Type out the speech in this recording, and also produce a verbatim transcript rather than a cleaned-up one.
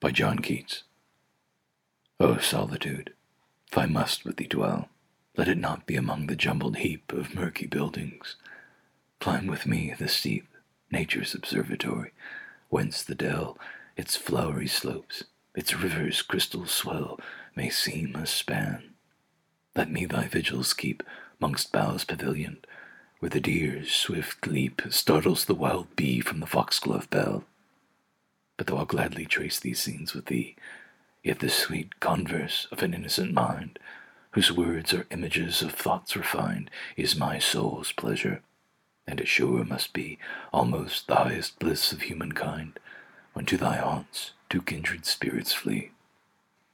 by John Keats. O solitude, if I must with thee dwell, let it not be among the jumbled heap of murky buildings. Climb with me the steep, nature's observatory, whence the dell, its flowery slopes, its river's crystal swell, may seem a span. Let me thy vigils keep mongst boughs pavilioned, where the deer's swift leap startles the wild bee from the foxglove bell. But though I'll gladly trace these scenes with thee, yet the sweet converse of an innocent mind, whose words are images of thoughts refined, is my soul's pleasure, and it sure must be almost the highest bliss of humankind, when to thy haunts two kindred spirits flee.